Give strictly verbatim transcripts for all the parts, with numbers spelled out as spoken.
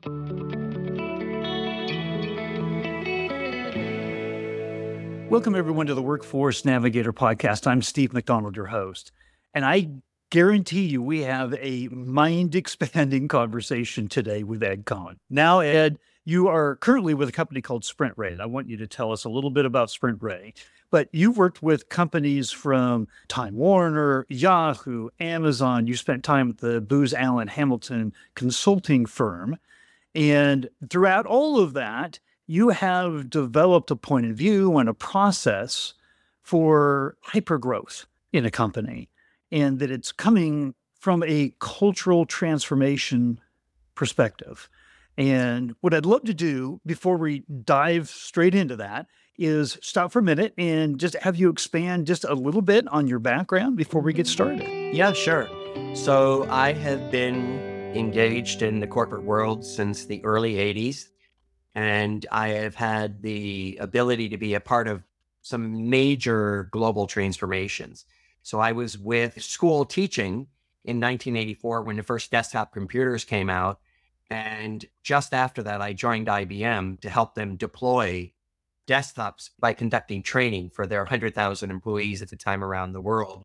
Welcome, everyone, to the Workforce Navigator podcast. I'm Steve McDonald, your host, and I guarantee you we have a mind-expanding conversation today with Ed Cohen. Now, Ed, you are currently with a company called SprintRay. I want you to tell us a little bit about SprintRay, but you've worked with companies from Time Warner, Yahoo, Amazon. You spent time at the Booz Allen Hamilton consulting firm, and throughout all of that, you have developed a point of view and a process for hypergrowth in a company, and that it's coming from a cultural transformation perspective. And what I'd love to do before we dive straight into that is stop for a minute and just have you expand just a little bit on your background before we get started. Yeah, sure. So I have been engaged in the corporate world since the early eighties. And I have had the ability to be a part of some major global transformations. So I was with school teaching in nineteen eighty-four when the first desktop computers came out. And just after that, I joined I B M to help them deploy desktops by conducting training for their one hundred thousand employees at the time around the world,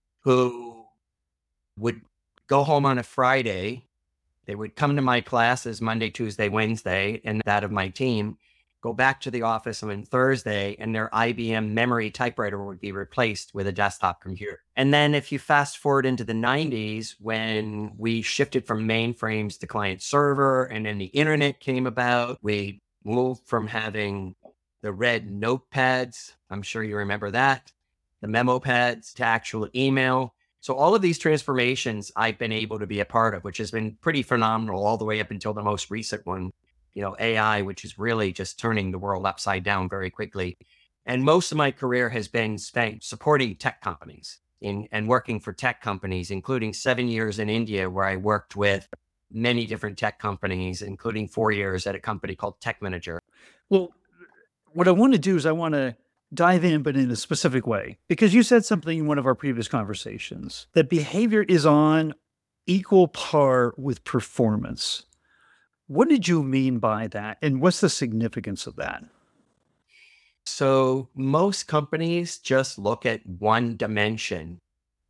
who would go home on a Friday. They would come to my classes Monday, Tuesday, Wednesday, and that of my team, go back to the office on Thursday, and their I B M memory typewriter would be replaced with a desktop computer. And then if you fast forward into the nineties, when we shifted from mainframes to client server, and then the internet came about, we moved from having the red notepads, I'm sure you remember that, the memo pads, to actual email. So all of these transformations I've been able to be a part of, which has been pretty phenomenal all the way up until the most recent one, you know, A I, which is really just turning the world upside down very quickly. And most of my career has been spent supporting tech companies in, and working for tech companies, including seven years in India, where I worked with many different tech companies, including four years at a company called Tech Manager. Well, what I want to do is I want to dive in, but in a specific way, because you said something in one of our previous conversations that behavior is on equal par with performance. What did you mean by that? And what's the significance of that? So most companies just look at one dimension,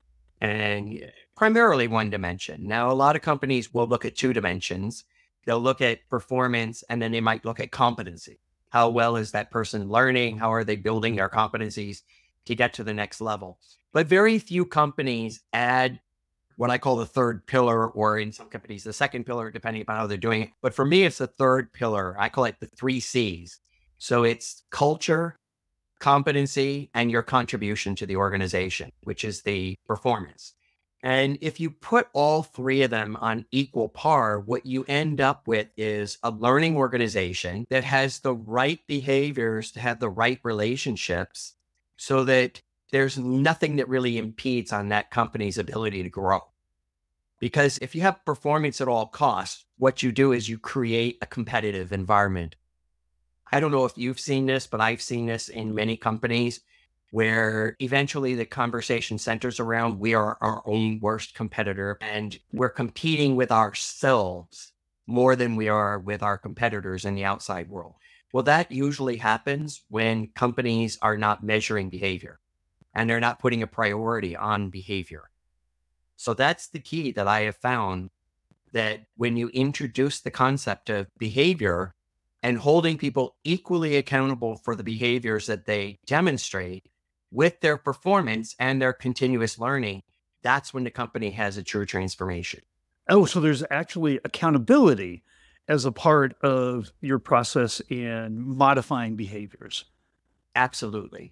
and primarily one dimension. Now, a lot of companies will look at two dimensions. They'll look at performance, and then they might look at competency. How well is that person learning? How are they building their competencies to get to the next level? But very few companies add what I call the third pillar, or in some companies, the second pillar, depending upon how they're doing it. But for me, it's the third pillar. I call it the three C's. So it's culture, competency, and your contribution to the organization, which is the performance. And if you put all three of them on equal par, what you end up with is a learning organization that has the right behaviors to have the right relationships, so that there's nothing that really impedes on that company's ability to grow. Because if you have performance at all costs, what you do is you create a competitive environment. I don't know if you've seen this, but I've seen this in many companies, where eventually the conversation centers around we are our own worst competitor, and we're competing with ourselves more than we are with our competitors in the outside world. Well, that usually happens when companies are not measuring behavior and they're not putting a priority on behavior. So that's the key that I have found, that when you introduce the concept of behavior and holding people equally accountable for the behaviors that they demonstrate with their performance and their continuous learning, that's when the company has a true transformation. Oh, so there's actually accountability as a part of your process in modifying behaviors. Absolutely.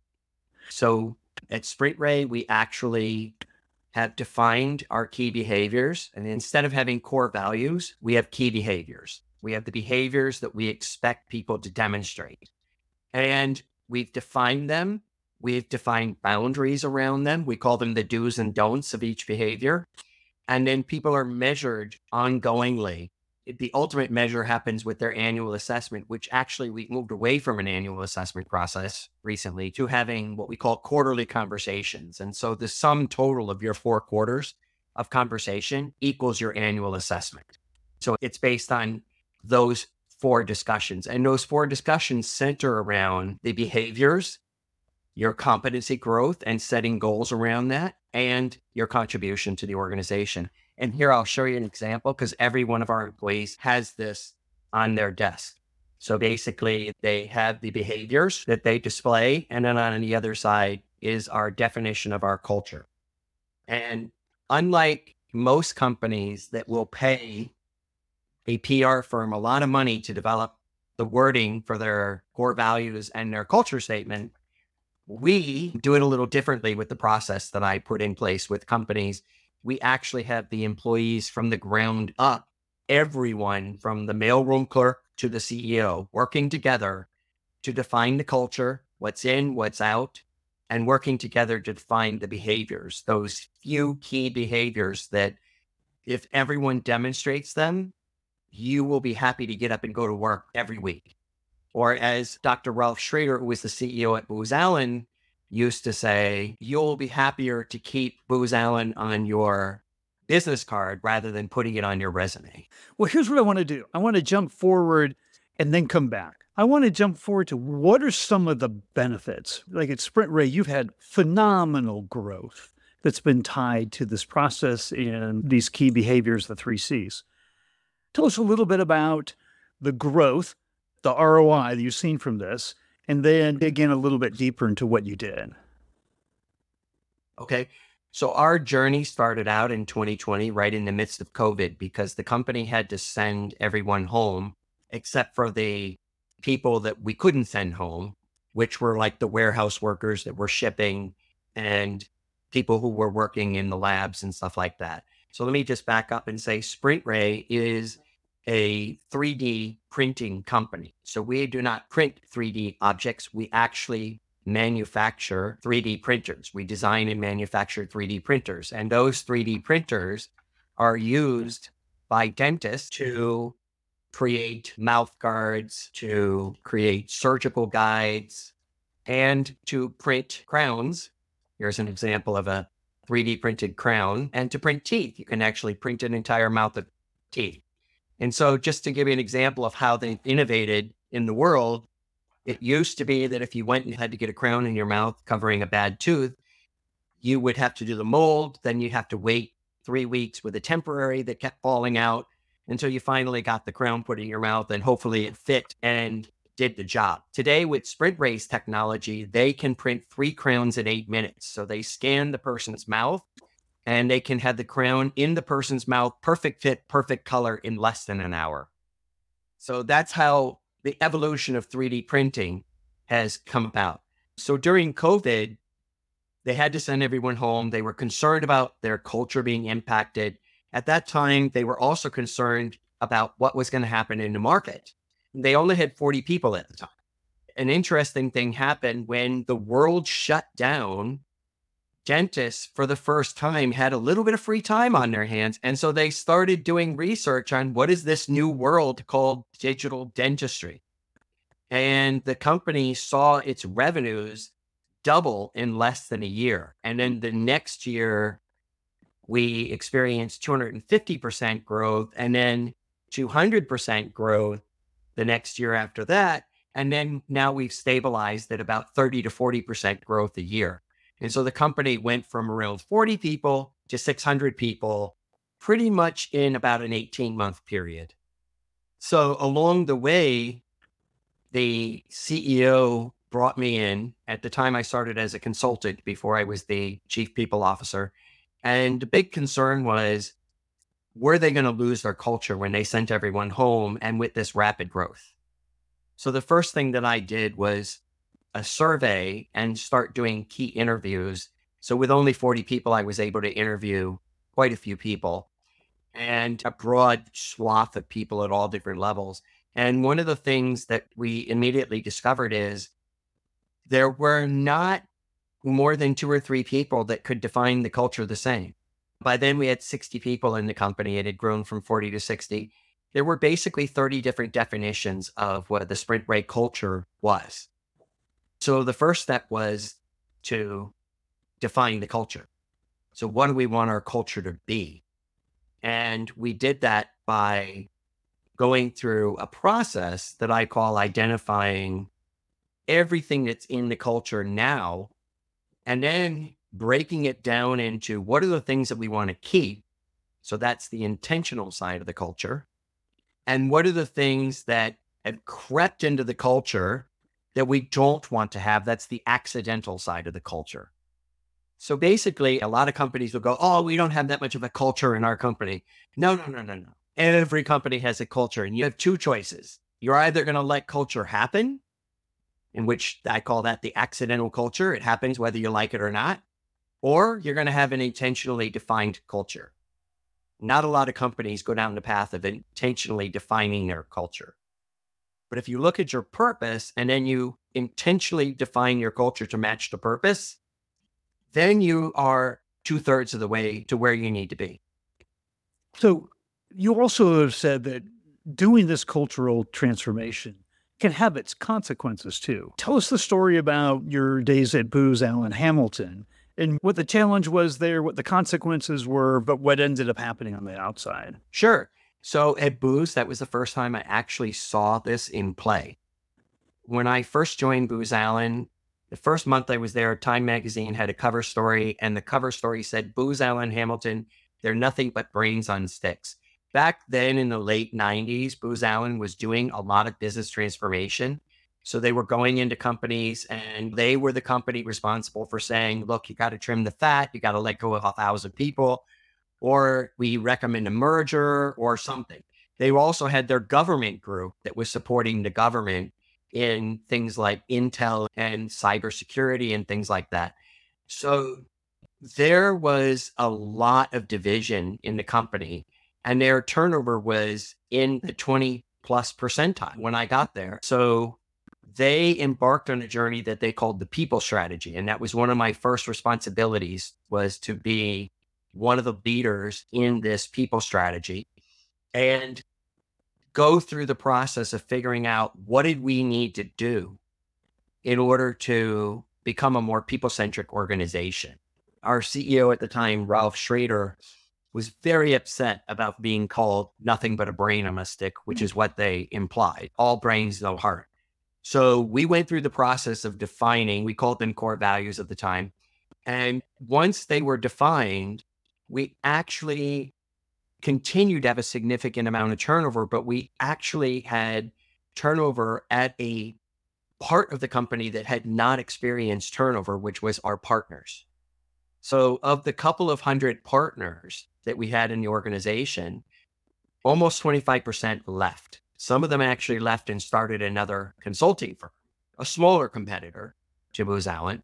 So at SprintRay, we actually have defined our key behaviors. And instead of having core values, we have key behaviors. We have the behaviors that we expect people to demonstrate. And we've defined them. We've defined boundaries around them. We call them the do's and don'ts of each behavior. And then people are measured ongoingly. The ultimate measure happens with their annual assessment, which actually we moved away from an annual assessment process recently to having what we call quarterly conversations. And so the sum total of your four quarters of conversation equals your annual assessment. So it's based on those four discussions. And those four discussions center around the behaviors, your competency growth and setting goals around that, and your contribution to the organization. And here I'll show you an example because every one of our employees has this on their desk. So basically they have the behaviors that they display. And then on the other side is our definition of our culture. And unlike most companies that will pay a P R firm a lot of money to develop the wording for their core values and their culture statement, we do it a little differently with the process that I put in place with companies. We actually have the employees from the ground up, everyone from the mailroom clerk to the C E O, working together to define the culture, what's in, what's out, and working together to define the behaviors, those few key behaviors that if everyone demonstrates them, you will be happy to get up and go to work every week. Or as Doctor Ralph Schrader, who was the C E O at Booz Allen, used to say, you'll be happier to keep Booz Allen on your business card rather than putting it on your resume. Well, here's what I want to do. I want to jump forward and then come back. I want to jump forward to what are some of the benefits? Like at SprintRay, you've had phenomenal growth that's been tied to this process and these key behaviors, the three C's. Tell us a little bit about the growth, the R O I that you've seen from this, and then dig in a little bit deeper into what you did. Okay. So our journey started out in twenty twenty, right in the midst of COVID, because the company had to send everyone home, except for the people that we couldn't send home, which were like the warehouse workers that were shipping and people who were working in the labs and stuff like that. So let me just back up and say SprintRay is a three D printing company. So we do not print three D objects. We actually manufacture three D printers. We design and manufacture three D printers. And those three D printers are used by dentists to create mouth guards, to create surgical guides, and to print crowns. Here's an example of a three D printed crown. And to print teeth, you can actually print an entire mouth of teeth. And so just to give you an example of how they've innovated in the world, it used to be that if you went and had to get a crown in your mouth covering a bad tooth, you would have to do the mold. Then you have to wait three weeks with a temporary that kept falling out until you finally got the crown put in your mouth and hopefully it fit and did the job. Today with SprintRay's technology, they can print three crowns in eight minutes. So they scan the person's mouth and they can have the crown in the person's mouth, perfect fit, perfect color in less than an hour. So that's how the evolution of three D printing has come about. So during COVID, they had to send everyone home. They were concerned about their culture being impacted. At that time, they were also concerned about what was going to happen in the market. They only had forty people at the time. An interesting thing happened when the world shut down. Dentists, for the first time, had a little bit of free time on their hands. And so they started doing research on what is this new world called digital dentistry. And the company saw its revenues double in less than a year. And then the next year, we experienced two hundred fifty percent growth and then two hundred percent growth the next year after that. And then now we've stabilized at about thirty to forty percent growth a year. And so the company went from around forty people to six hundred people pretty much in about an eighteen month period. So along the way, the C E O brought me in. At the time I started as a consultant before I was the chief people officer. And the big concern was, were they going to lose their culture when they sent everyone home and with this rapid growth? So the first thing that I did was a survey and start doing key interviews. So with only forty people, I was able to interview quite a few people and a broad swath of people at all different levels. And one of the things that we immediately discovered is there were not more than two or three people that could define the culture the same. By then we had sixty people in the company. It had grown from forty to sixty. There were basically thirty different definitions of what the SprintRay culture was. So the first step was to define the culture. So what do we want our culture to be? And we did that by going through a process that I call identifying everything that's in the culture now, and then breaking it down into what are the things that we want to keep. So that's the intentional side of the culture. And what are the things that have crept into the culture that we don't want to have? That's the accidental side of the culture. So basically, a lot of companies will go, oh, we don't have that much of a culture in our company. No, no, no, no, no. Every company has a culture, and you have two choices. You're either going to let culture happen, in which I call that the accidental culture. It happens whether you like it or not, or you're going to have an intentionally defined culture. Not a lot of companies go down the path of intentionally defining their culture. But if you look at your purpose and then you intentionally define your culture to match the purpose, then you are two thirds of the way to where you need to be. So you also have said that doing this cultural transformation can have its consequences too. Tell us the story about your days at Booz Allen Hamilton and what the challenge was there, what the consequences were, but what ended up happening on the outside. Sure. So at Booz, that was the first time I actually saw this in play. When I first joined Booz Allen, the first month I was there, Time Magazine had a cover story, and the cover story said, Booz Allen Hamilton, they're nothing but brains on sticks. Back then in the late nineties, Booz Allen was doing a lot of business transformation. So they were going into companies, and they were the company responsible for saying, look, you got to trim the fat, you got to let go of a thousand people, or we recommend a merger or something. They also had their government group that was supporting the government in things like intel and cybersecurity and things like that. So there was a lot of division in the company, and their turnover was in the twenty plus percentile when I got there. So they embarked on a journey that they called the people strategy. And that was one of my first responsibilities, was to be one of the leaders in this people strategy and go through the process of figuring out what did we need to do in order to become a more people-centric organization. Our C E O at the time, Ralph Schrader, was very upset about being called nothing but a brain on a stick, which is what they implied. All brains, no heart. So we went through the process of defining, we called them core values at the time. And once they were defined, we actually continued to have a significant amount of turnover, but we actually had turnover at a part of the company that had not experienced turnover, which was our partners. So of the couple of hundred partners that we had in the organization, almost twenty-five percent left. Some of them actually left and started another consulting firm, a smaller competitor to Booz Allen.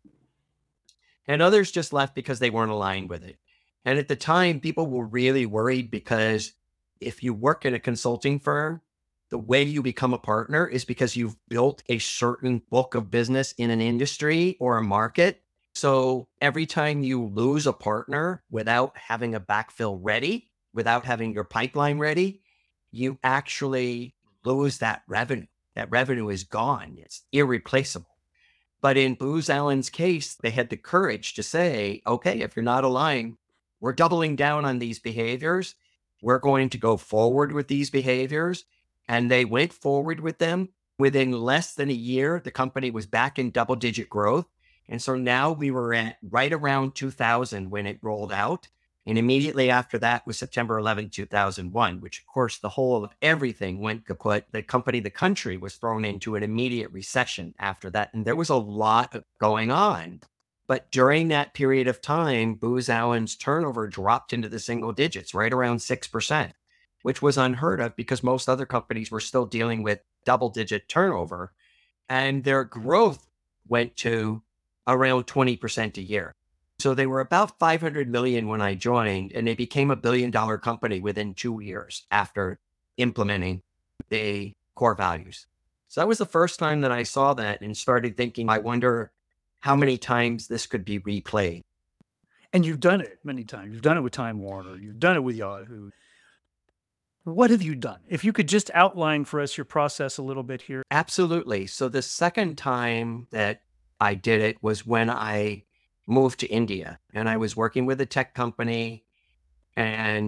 And others just left because they weren't aligned with it. And at the time, people were really worried because if you work in a consulting firm, the way you become a partner is because you've built a certain book of business in an industry or a market. So every time you lose a partner without having a backfill ready, without having your pipeline ready, you actually lose that revenue. That revenue is gone. It's irreplaceable. But in Booz Allen's case, they had the courage to say, okay, if you're not aligned, we're doubling down on these behaviors. We're going to go forward with these behaviors. And they went forward with them. Within less than a year, the company was back in double digit growth. And so now we were at right around two thousand when it rolled out. And immediately after that was September eleventh, two thousand one, which of course the whole of everything went kaput. The company, the country was thrown into an immediate recession after that. And there was a lot going on. But during that period of time, Booz Allen's turnover dropped into the single digits, right around six percent, which was unheard of because most other companies were still dealing with double digit turnover. And their growth went to around twenty percent a year. So they were about five hundred million when I joined, and they became a billion dollar company within two years after implementing the core values. So that was the first time that I saw that and started thinking, I wonder how many times this could be replayed. And you've done it many times. You've done it with Time Warner. You've done it with Yahoo. What have you done? If you could just outline for us your process a little bit here. Absolutely. So the second time that I did it was when I moved to India, and I was working with a tech company, and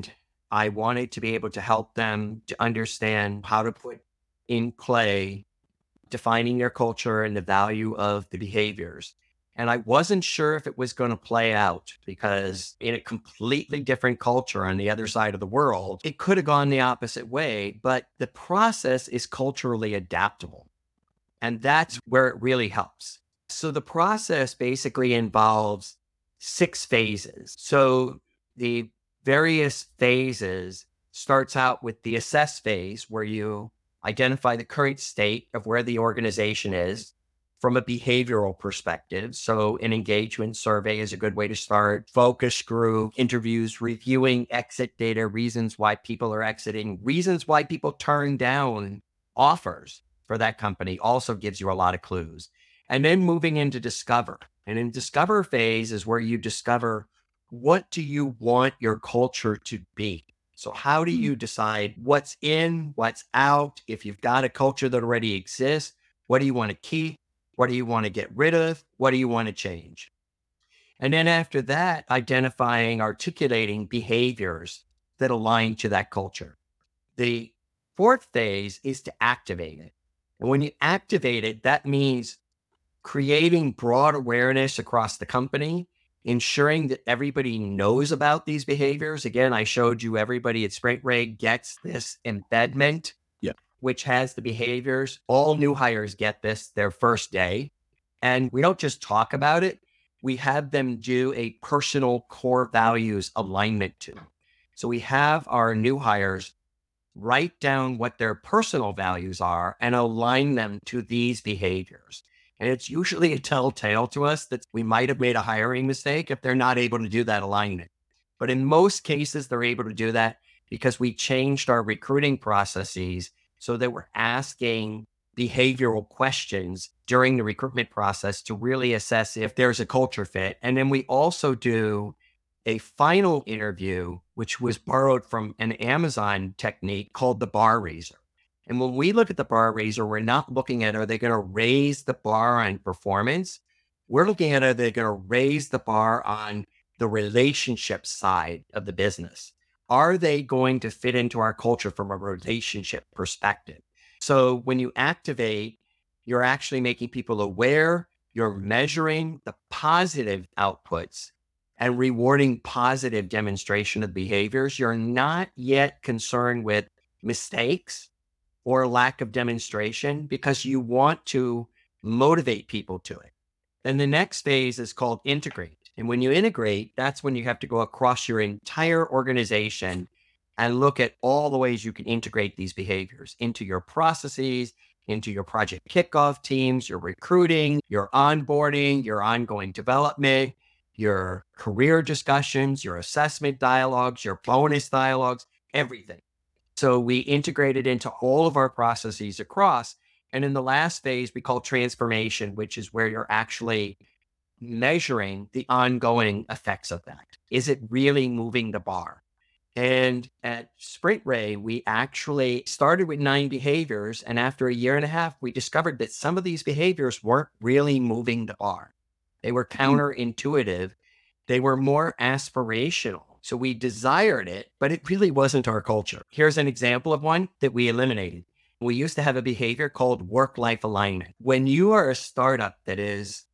I wanted to be able to help them to understand how to put in play defining their culture and the value of the behaviors. And I wasn't sure if it was going to play out because in a completely different culture on the other side of the world, it could have gone the opposite way, but the process is culturally adaptable. And that's where it really helps. So the process basically involves six phases. So the various phases starts out with the assess phase, where you identify the current state of where the organization is from a behavioral perspective. So an engagement survey is a good way to start. Focus group, interviews, reviewing exit data, reasons why people are exiting, reasons why people turn down offers for that company also gives you a lot of clues. And then moving into discover. And in discover phase is where you discover, what do you want your culture to be? So how do you decide what's in, what's out? If you've got a culture that already exists, what do you want to keep? What do you want to get rid of? What do you want to change? And then after that, identifying, articulating behaviors that align to that culture. The fourth phase is to activate it. And when you activate it, that means creating broad awareness across the company, ensuring that everybody knows about these behaviors. Again, I showed you everybody at SprintRay gets this embedment, Yeah. which has the behaviors. All new hires get this their first day. And we don't just talk about it. We have them do a personal core values alignment to. So we have our new hires write down what their personal values are and align them to these behaviors. And it's usually a telltale to us that we might have made a hiring mistake if they're not able to do that alignment. But in most cases, they're able to do that because we changed our recruiting processes so that we're asking behavioral questions during the recruitment process to really assess if there's a culture fit. And then we also do a final interview, which was borrowed from an Amazon technique called the bar raiser. And when we look at the bar raiser, we're not looking at, are they going to raise the bar on performance? We're looking at, are they going to raise the bar on the relationship side of the business? Are they going to fit into our culture from a relationship perspective? So when you activate, you're actually making people aware, you're measuring the positive outputs and rewarding positive demonstration of behaviors. You're not yet concerned with mistakes or lack of demonstration because you want to motivate people to it. Then the next phase is called integrate. And when you integrate, that's when you have to go across your entire organization and look at all the ways you can integrate these behaviors into your processes, into your project kickoff teams, your recruiting, your onboarding, your ongoing development, your career discussions, your assessment dialogues, your bonus dialogues, everything. So we integrate it into all of our processes across. And in the last phase, we call transformation, which is where you're actually measuring the ongoing effects of that. Is it really moving the bar? And at SprintRay, we actually started with nine behaviors. And after a year and a half, we discovered that some of these behaviors weren't really moving the bar. They were counterintuitive. They were more aspirational. So we desired it, but it really wasn't our culture. Here's an example of one that we eliminated. We used to have a behavior called work-life alignment. When you are a startup that is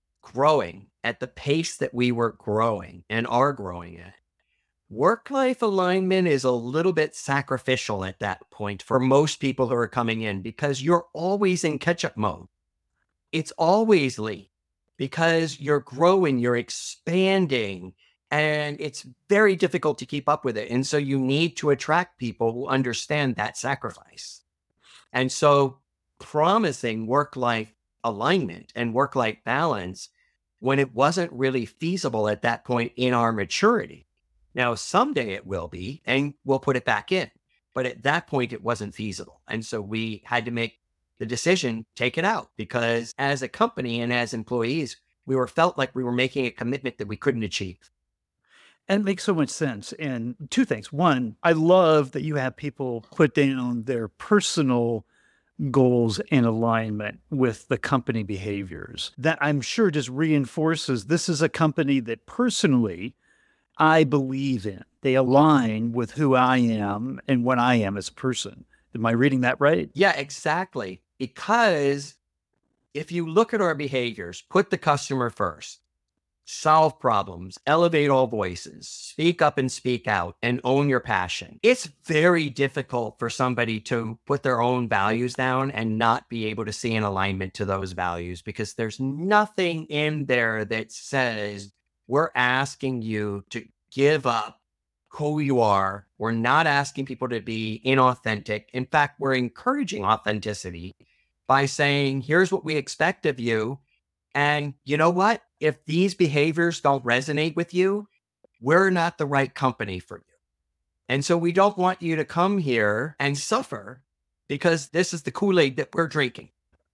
growing at the pace that we were growing and are growing at, work-life alignment is a little bit sacrificial at that point for most people who are coming in because you're always in catch-up mode. It's always lean because you're growing, you're expanding, and it's very difficult to keep up with it. And so you need to attract people who understand that sacrifice. And so promising work-life alignment and work-life balance when it wasn't really feasible at that point in our maturity. Now, someday it will be, and we'll put it back in. But at that point, it wasn't feasible. And so we had to make the decision, take it out, because as a company and as employees, we were felt like we were making a commitment that we couldn't achieve. And it makes so much sense. And two things. One, I love that you have people put down their personal goals in alignment with the company behaviors. That I'm sure just reinforces this is a company that personally I believe in. They align with who I am and what I am as a person. Am I reading that right? Yeah, exactly. Because if you look at our behaviors, put the customer first, solve problems, elevate all voices, speak up and speak out, and own your passion. It's very difficult for somebody to put their own values down and not be able to see an alignment to those values, because there's nothing in there that says we're asking you to give up who you are. We're not asking people to be inauthentic. In fact, we're encouraging authenticity by saying, here's what we expect of you. And you know what? If these behaviors don't resonate with you, we're not the right company for you. And so we don't want you to come here and suffer, because this is the Kool-Aid that we're drinking.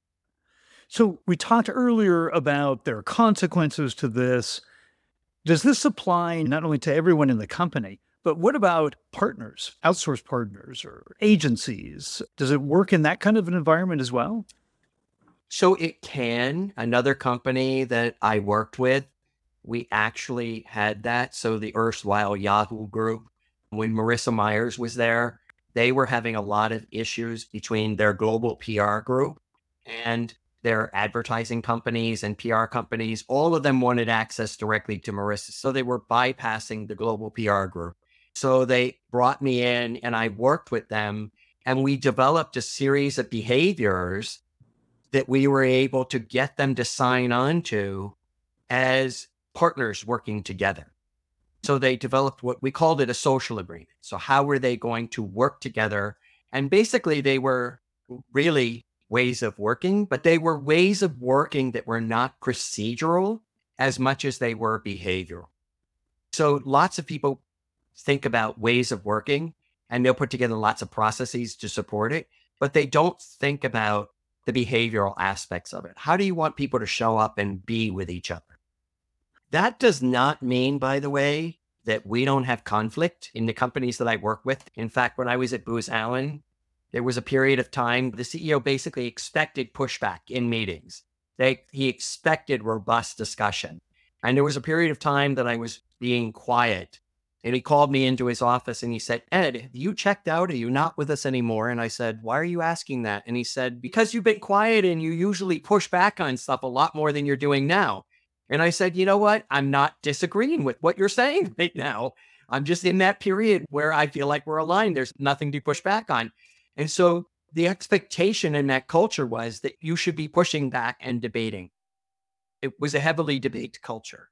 So we talked earlier about there are consequences to this. Does this apply not only to everyone in the company, but what about partners, outsourced partners or agencies? Does it work in that kind of an environment as well? So it can. Another company that I worked with, we actually had that. So the erstwhile Yahoo Group, when Marissa Myers was there, they were having a lot of issues between their global P R group and their advertising companies and P R companies. All of them wanted access directly to Marissa. So they were bypassing the global P R group. So they brought me in and I worked with them, and we developed a series of behaviors that we were able to get them to sign on to as partners working together. So they developed what we called it a social agreement. So how were they going to work together? And basically they were really ways of working, but they were ways of working that were not procedural as much as they were behavioral. So lots of people think about ways of working and they'll put together lots of processes to support it, but they don't think about the behavioral aspects of it. How do you want people to show up and be with each other? That does not mean, by the way, that we don't have conflict in the companies that I work with. In fact, when I was at Booz Allen, there was a period of time, the C E O basically expected pushback in meetings. They, he expected robust discussion. And there was a period of time that I was being quiet. And he called me into his office and he said, Ed, have you checked out? Are you not with us anymore? And I said, why are you asking that? And he said, because you've been quiet and you usually push back on stuff a lot more than you're doing now. And I said, you know what? I'm not disagreeing with what you're saying right now. I'm just in that period where I feel like we're aligned. There's nothing to push back on. And so the expectation in that culture was that you should be pushing back and debating. It was a heavily debate culture.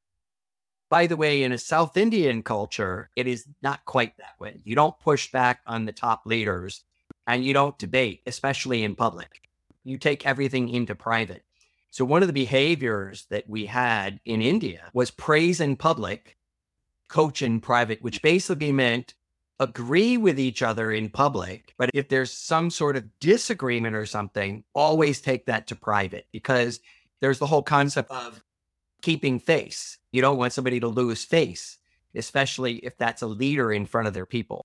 By the way, in a South Indian culture, it is not quite that way. You don't push back on the top leaders and you don't debate, especially in public. You take everything into private. So one of the behaviors that we had in India was praise in public, coach in private, which basically meant agree with each other in public. But if there's some sort of disagreement or something, always take that to private, because there's the whole concept of keeping face. You don't want somebody to lose face, especially if that's a leader in front of their people.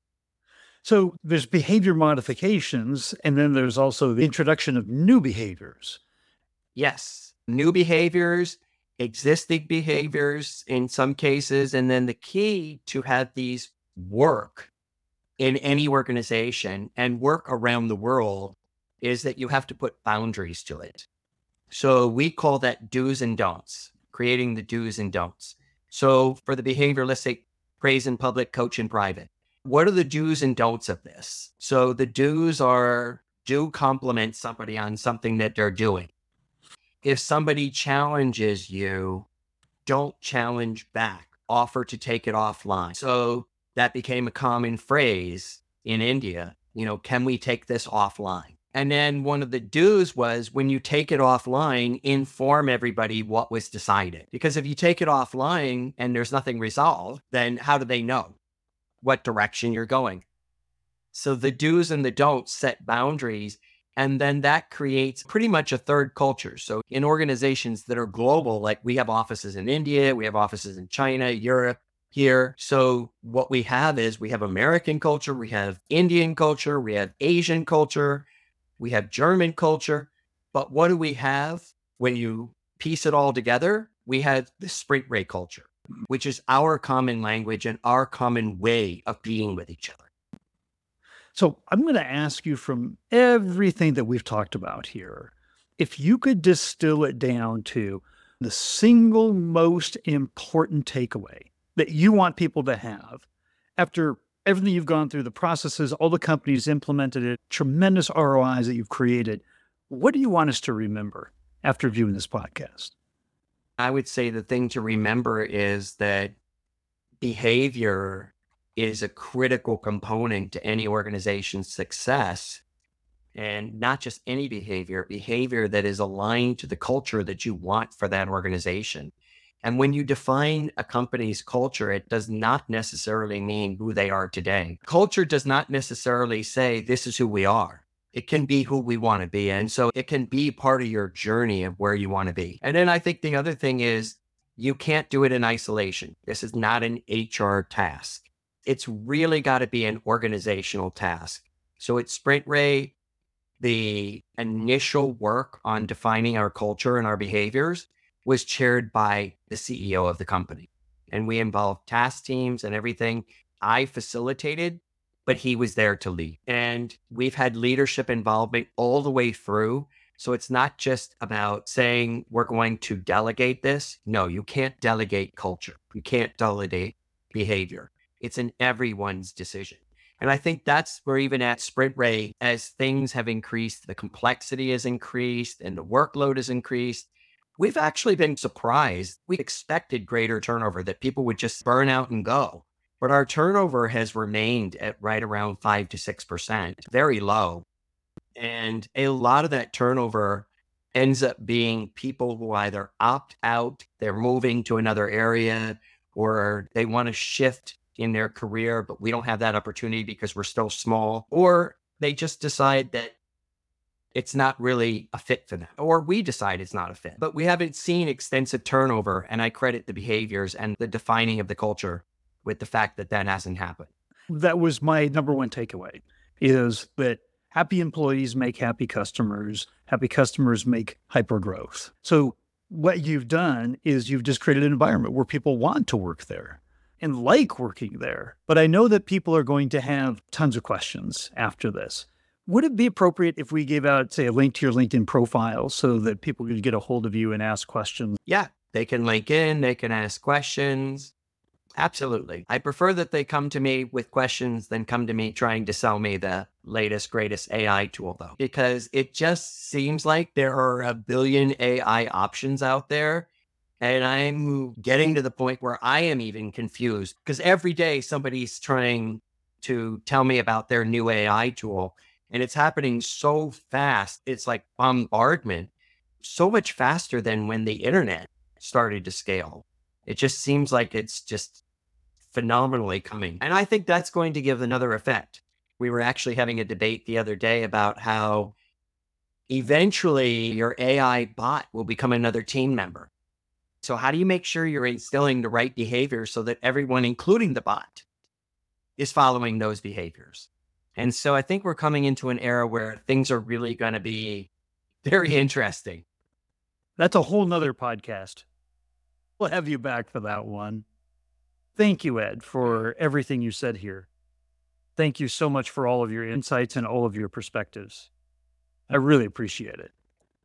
So there's behavior modifications, and then there's also the introduction of new behaviors. Yes, new behaviors, existing behaviors in some cases. And then the key to have these work in any organization and work around the world is that you have to put boundaries to it. So we call that do's and don'ts, creating the do's and don'ts. So for the behavior, let's say praise in public, coach in private. What are the do's and don'ts of this? So the do's are, do compliment somebody on something that they're doing. If somebody challenges you, don't challenge back. Offer to take it offline. So that became a common phrase in India. You know, can we take this offline? And then one of the do's was, when you take it offline, inform everybody what was decided. Because if you take it offline and there's nothing resolved, then how do they know what direction you're going? So the do's and the don'ts set boundaries. And then that creates pretty much a third culture. So in organizations that are global, like we have offices in India, we have offices in China, Europe, here. So what we have is we have American culture, we have Indian culture, we have Asian culture, we have German culture. But what do we have when you piece it all together? We have the sprint rate culture. which is our common language and our common way of being with each other. So I'm going to ask you, from everything that we've talked about here, if you could distill it down to the single most important takeaway that you want people to have after everything you've gone through, the processes, all the companies implemented it, tremendous R O Is that you've created, what do you want us to remember after viewing this podcast? I would say the thing to remember is that behavior is a critical component to any organization's success. And not just any behavior, behavior that is aligned to the culture that you want for that organization. And when you define a company's culture, it does not necessarily mean who they are today. Culture does not necessarily say this is who we are. It can be who we want to be. And so it can be part of your journey of where you want to be. And then I think the other thing is you can't do it in isolation. This is not an H R task. It's really got to be an organizational task. So at SprintRay, the initial work on defining our culture and our behaviors was chaired by the C E O of the company. And we involved task teams and everything. I facilitated, but he was there to lead. And we've had leadership involvement all the way through. So it's not just about saying we're going to delegate this. No, you can't delegate culture. You can't delegate behavior. It's an everyone's decision. And I think that's where, even at SprintRay, as things have increased, the complexity has increased and the workload has increased, we've actually been surprised. We expected greater turnover, that people would just burn out and go. But our turnover has remained at right around five to six percent, very low. And a lot of that turnover ends up being people who either opt out, they're moving to another area, or they want to shift in their career, but we don't have that opportunity because we're still small, or they just decide that it's not really a fit for them, or we decide it's not a fit. But we haven't seen extensive turnover, and I credit the behaviors and the defining of the culture with the fact that that hasn't happened. That was my number one takeaway, is that happy employees make happy customers, happy customers make hyper growth. So what you've done is you've just created an environment where people want to work there and like working there. But I know that people are going to have tons of questions after this. Would it be appropriate if we gave out, say, a link to your LinkedIn profile so that people could get a hold of you and ask questions? Yeah, they can link in, they can ask questions. Absolutely. I prefer that they come to me with questions than come to me trying to sell me the latest, greatest A I tool, though, because it just seems like there are a billion A I options out there. And I'm getting to the point where I am even confused, because every day somebody's trying to tell me about their new A I tool, and it's happening so fast. It's like bombardment, so much faster than when the internet started to scale. It just seems like it's just phenomenally coming. And I think that's going to give another effect. We were actually having a debate the other day about how eventually your A I bot will become another team member. So how do you make sure you're instilling the right behavior so that everyone, including the bot, is following those behaviors? And so I think we're coming into an era where things are really going to be very interesting. That's a whole nother podcast. We'll have you back for that one. Thank you, Ed, for everything you said here. Thank you so much for all of your insights and all of your perspectives. I really appreciate it.